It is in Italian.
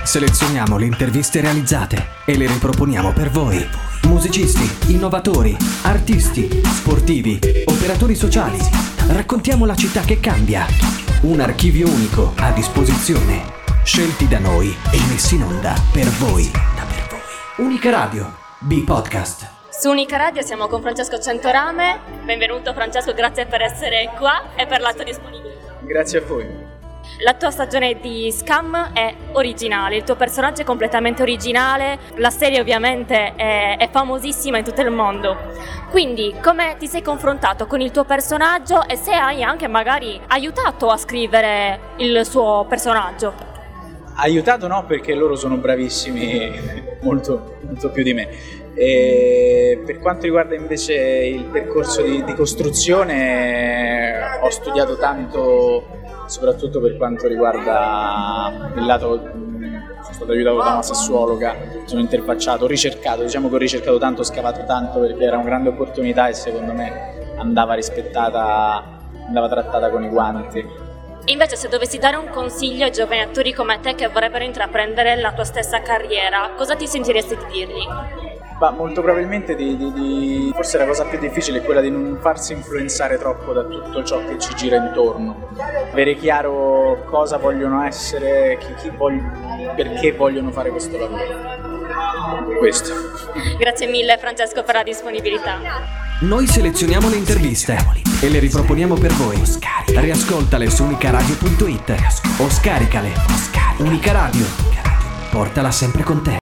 Selezioniamo le interviste realizzate e le riproponiamo per voi. Musicisti, innovatori, artisti, sportivi, operatori sociali. Raccontiamo la città che cambia. Un archivio unico a disposizione. Scelti da noi e messi in onda per voi. Unica Radio, B-Podcast. Su Unica Radio siamo con Francesco Centorame. Benvenuto Francesco, grazie per essere qua e per la tua disponibilità. Grazie a voi. La tua stagione di Scam è originale, il tuo personaggio è completamente originale, la serie ovviamente è famosissima in tutto il mondo. Quindi come ti sei confrontato con il tuo personaggio e se hai anche magari aiutato a scrivere il suo personaggio? Aiutato no, perché loro sono bravissimi, molto più di me. E per quanto riguarda invece il percorso di costruzione, ho studiato tanto, soprattutto per quanto riguarda il lato, sono stato aiutato da una sessuologa, sono interfacciato, ho ricercato, diciamo che ho ricercato tanto, ho scavato tanto perché era una grande opportunità e secondo me andava rispettata, andava trattata con i guanti. Invece se dovessi dare un consiglio ai giovani attori come te che vorrebbero intraprendere la tua stessa carriera, cosa ti sentiresti di dirgli? Ma molto probabilmente forse la cosa più difficile è quella di non farsi influenzare troppo da tutto ciò che ci gira intorno. Avere chiaro cosa vogliono essere, perché vogliono fare questo lavoro. Questo. Grazie mille Francesco per la disponibilità. Noi selezioniamo le interviste e le riproponiamo per voi. Riascoltale su unicaradio.it o scaricale. Unica Radio. Portala sempre con te.